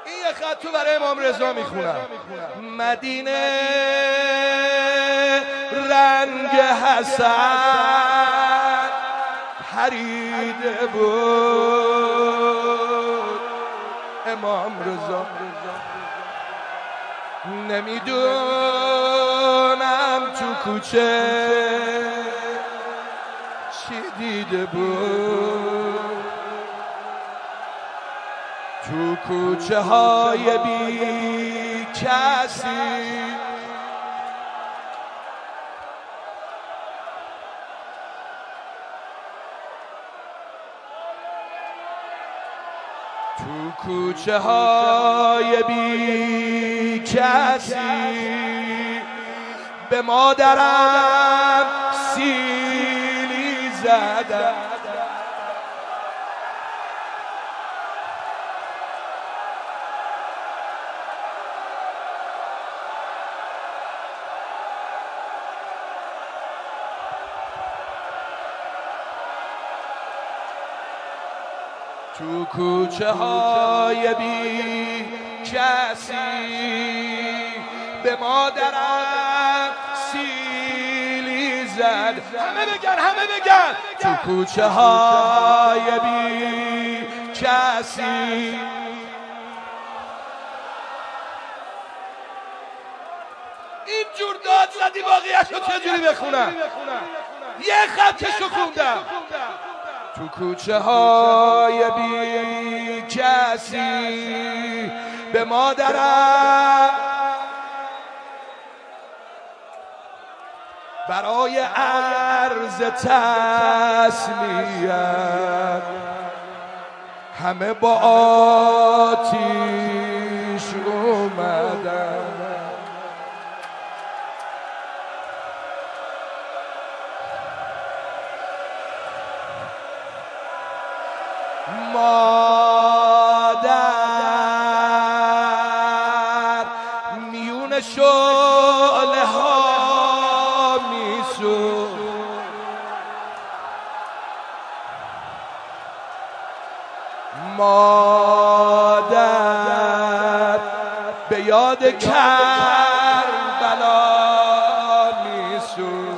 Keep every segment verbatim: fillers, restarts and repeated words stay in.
این یه خط تو برای امام رضا میخونم. مدینه رنگ حسن پریده بود، امام رضا نمیدونم تو کوچه چی دیده بود، تو کوچه های بی کسی تو کوچه های بی کسی به مادرم سیلی زدم، تو کوچه های بی کسی به مادرم سیلی زد. همه بگن همه بگن تو کوچه های بی کسی. اینجور داد زدی باقیش رو چجوری بخونم؟ یه خطشو خوندم. تو کوچه های بی کسی به مادرم برای عرض تسلیت همه با آتیش اومدن. مادر میون شعله ها میسوخت، مادر به یاد کربلا میسوخت.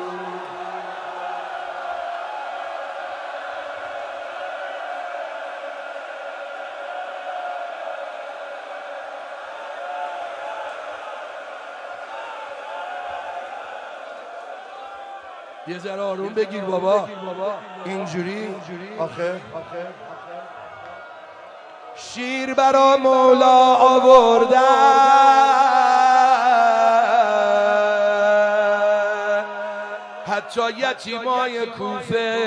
یه ذره آروم بگیر بابا، اینجوری آخه شیر برا مولا آوردن، حتی یتیمای کوفه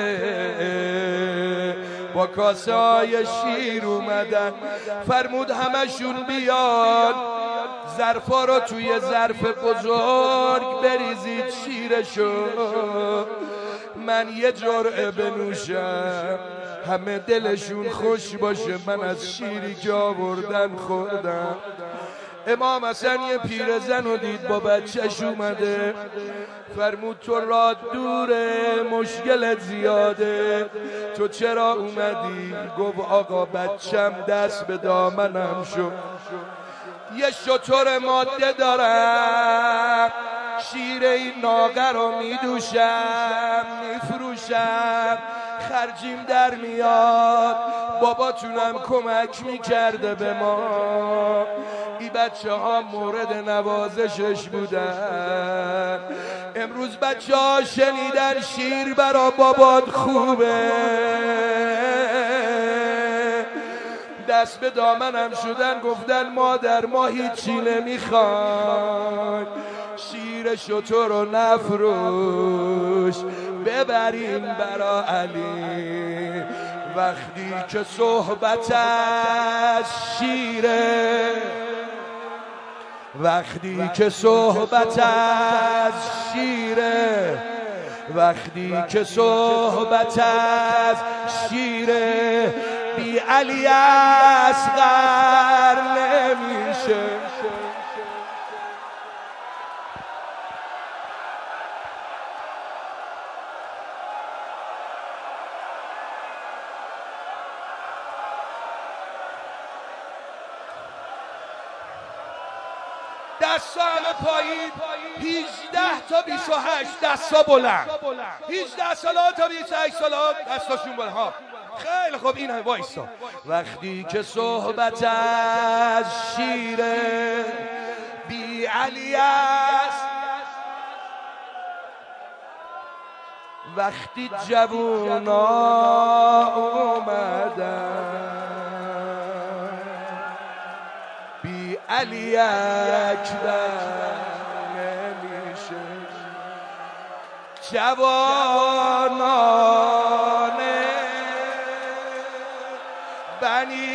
با کاسه های شیر اومدن. فرمود همشون بیان ظرفا رو توی ظرف بزرگ بریزید شیرشو، من یه جرعه بنوشم همه دلشون خوش باشه من از شیری که آوردن خوردم. امام حسن یه پیرزن رو دید با بچهش اومده، فرمود تو راه دوره مشکلت زیاده، تو چرا اومدی؟ گفت آقا بچم دست به دامنم شد، یه شتر ماده دارم، شیر این ناقه رو میدوشم میفروشم خرجیم در میاد، باباتونم کمک میکرده به ما، این بچه ها مورد نوازشش بودن، امروز بچه ها شنیدن شیر برا بابات خوبه، دست به دامنم شدن گفتن مادر ما هیچی نمیخوایم، شیر شتر رو نفروش ببریم برا علی. وقتی که صحبت از شیره، وقتی که صحبت از شیره، وقتی که صحبت از شیره بی علی اصغر نمیشه. دستا همه پایین، هجده تا بیست و هشت دستا بلند، هجده ساله تا بیست و هشت ساله دستاشون بلند ها. خیلی خوب، این هم وایسا. وقتی که صحبت از شیر بی علی است، وقتی جوونا اومدن بی علی اکبر نمیشه، جوانان بنی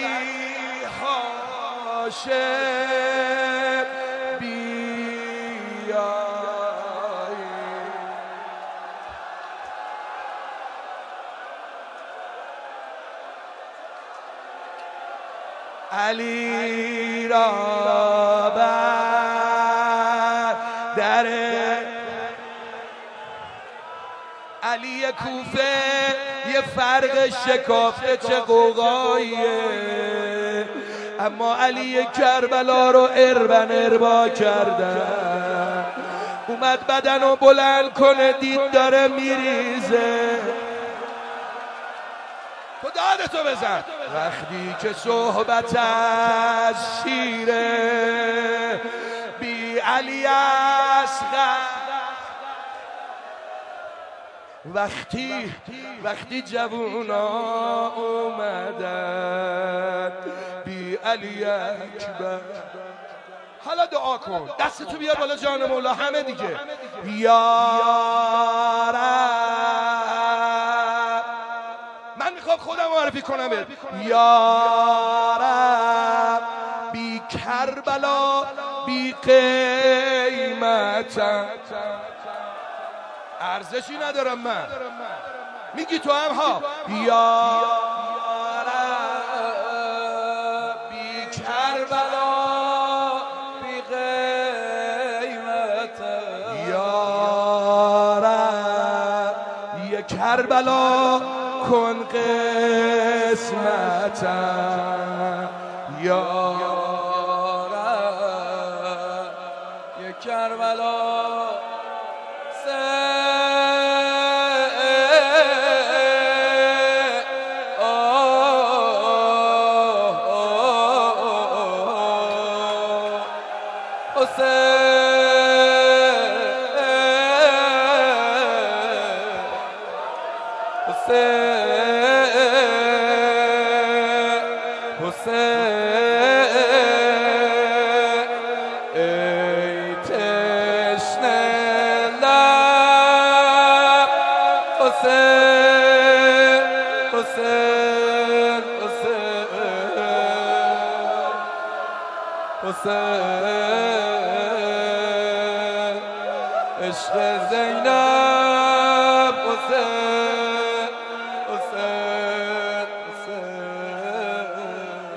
هاشم بیایید. علی را بر در علی کوفه یه فرق شکافته چه قوقاییه، اما علی کربلا رو اربن اربا کردن. اومد بدن رو بلند کنه، دید داره میریزه. تو دادتو بزن. وقتی که صحبت از شیر بی علی اصغر، وقتی وقتی جوونا اومدن بی علی اکبر. حالا دعا کن، دستتو بیار بالا جان مولا، همه دیگه. یا رب، من میخوام خودم معرفی کنم. یا رب، بی کربلا بی قیمتم، ارزشی ندارم من. میگی تو هم ها. یا رب، بی کربلا بی قیمتم. یا رب، یه کربلا کن قسمتم. یا رب، یه کربلا عشق زینب حسین حسین حسین.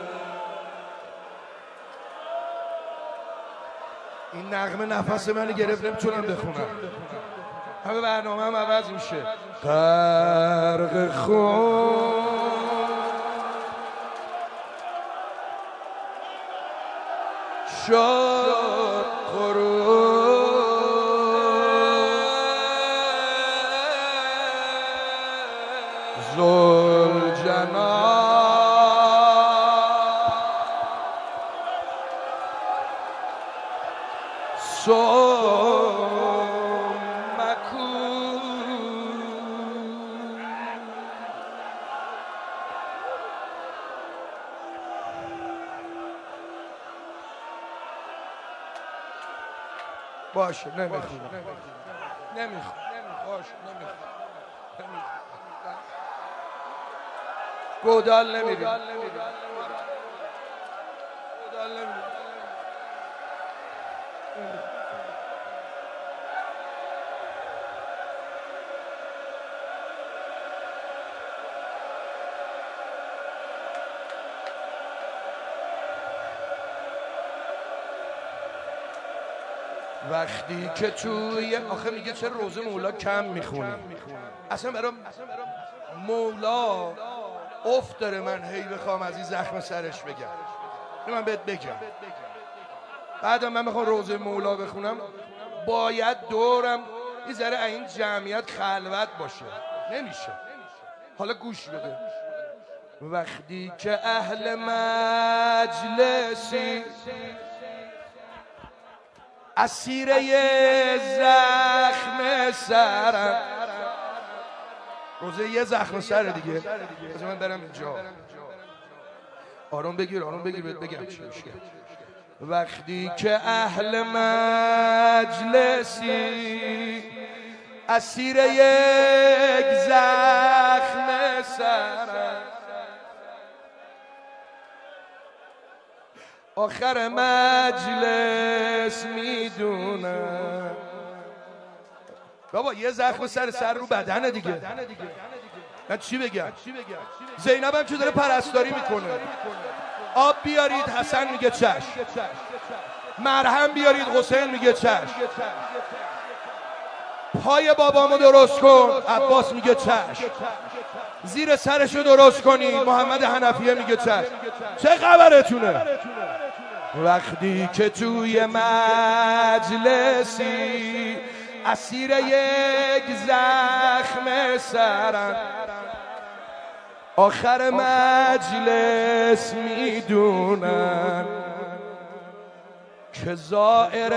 این نغمه نفس منو گرفت، نمیتونم بخونم، همه برنامه هم عوض میشه. غرق خون شد خروش ذوالجلال، ثم کون. باشه نمیخونم، نمیخونم، باشه نمیخونم، گودال نمیریم، گودال نمیریم. وقتی که توی آخه میگه چه روزه مولا کم میخونی، اصلا برام مولا افت داره من هی بخوام از این زخم سرش بگم. من بهت بگم بعد من میخوام روضه مولا بخونم باید دورم یه ذره این جمعیت خلوت باشه، نمیشه. حالا گوش بده. وقتی که اهل مجلسی اسیر یه زخم سرم، روزه یه زخم سر دیگه، از من برم اینجا. آروم بگیر آروم بگیر بهت بگم چی میشه. وقتی که اهل مجلسی اسیر یک زخم سرم، آخر مجلس میدونم. بابا یه زخم سر سر رو بدنه دیگه، من چی بگم؟ زینب هم که داره پرستاری میکنه. آب بیارید، حسن میگه چشم. مرهم بیارید، حسین میگه چشم. پای بابامو درست کن، عباس میگه چشم. زیر سرشو درست کنی، محمد حنفیه میگه چشم. چه خبرتونه؟ وقتی که توی مجلسی اسیر یک زخم سرم، آخر مجلس میدونن که زائر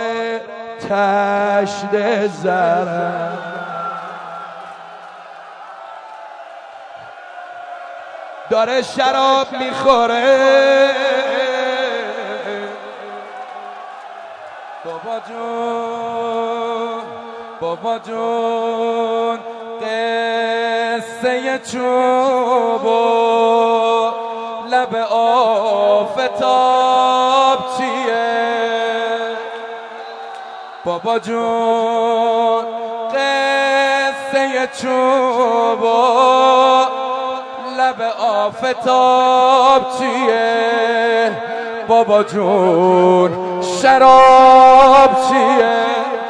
تشت زرم. داره شراب میخوره، بابا جون بابا جون قصه چوب و لب آفتاب چیه؟ بابا جون قصه چوب و لب آفتاب چیه؟ بابا جون شراب چیه؟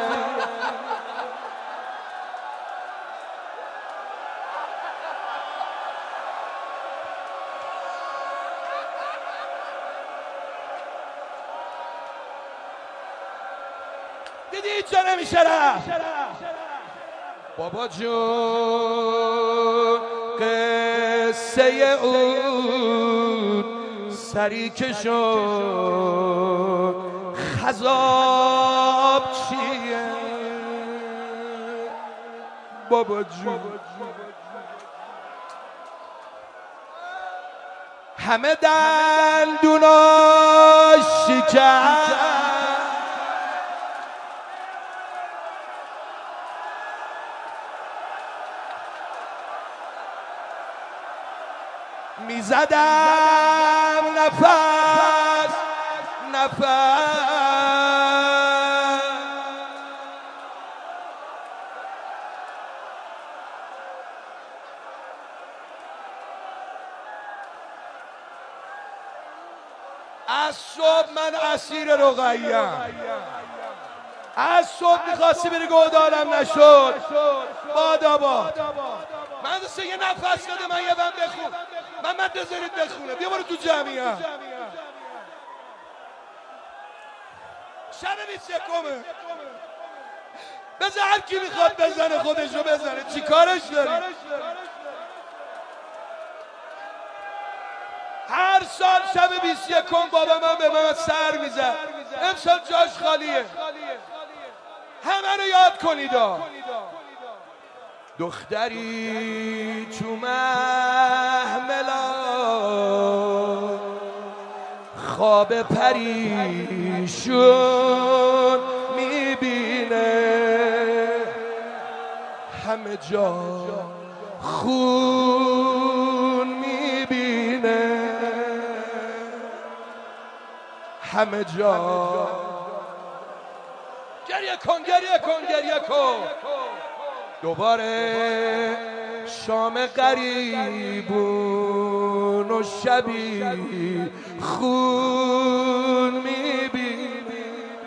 دیدی چه نمیشه رفت؟ بابا جون قصه اون سری که شد خضاب چیه؟ بابا جون همه دندوناش شکست، میزدم نفس نفس از صبح من اسیر رقیه‌ام. از صبح میخواستی بری گودالم نشد، بادا باد. من دسته یه نفس بده، من یه بند بخون. من من بذارید بخونه، بیا برو تو جمعیه. شب بیست یکمه، بذار هر کی میخواد بزنه خودشو بزنه، چی کارش داری؟ هر سال شب بیست یکم بابا من به من سر میزد. امسال جاش خالیه، همه رو یاد کنیدا. دختری تو محملا خواب پریشون میبینه، همه جا خون میبینه، همه جا. گریه کن گریه کن گریه کن. دوباره شام غریبون و شبی خون میبینی،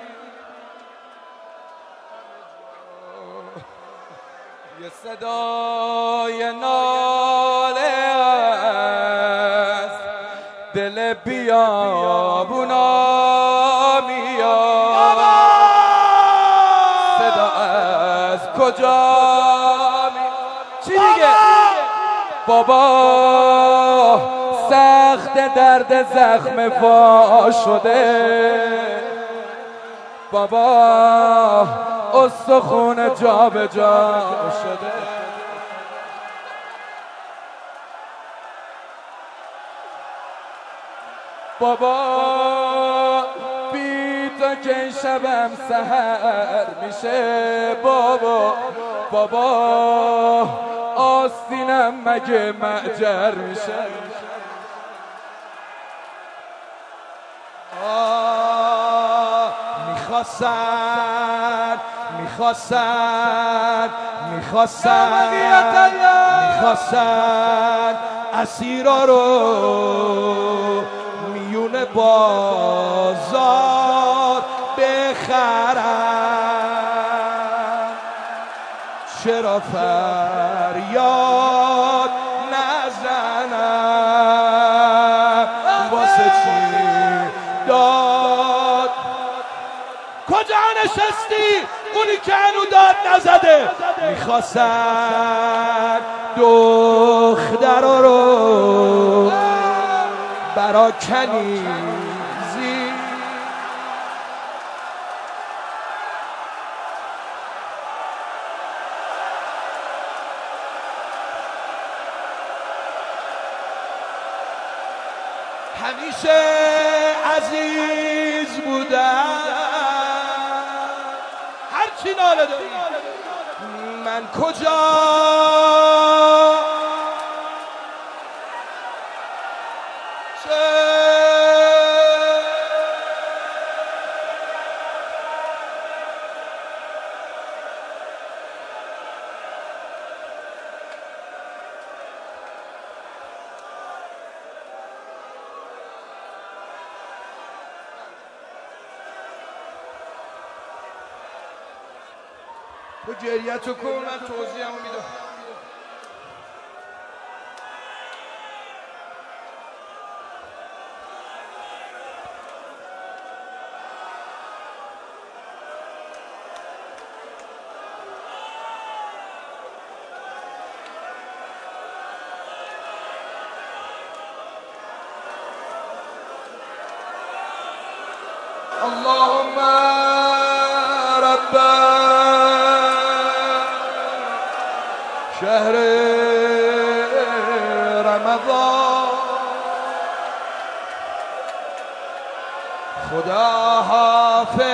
یه صدای ناله از دل بیابونا میاد. کجا چی دیگه بابا سخت درد زخم وا شده بابا استخون جا به جا شده بابا بی تو که این شبم سحر میشه بابا بابا آستینم مگه معجر میشه میخواستن میخواستن میخواستن میخواستن اسیرا رو میون بازار بخرن چرا فریاد نزنن واسه چی داد کجا نشستی اونی که هنو داد نزده میخواستن دختر رو برا کنیزی همیشه عزیز بودم هرچی ناله داری من کجا تو گریتو کن من توضیحمو میدم اللهم رب شهر رمضان خدا حافظ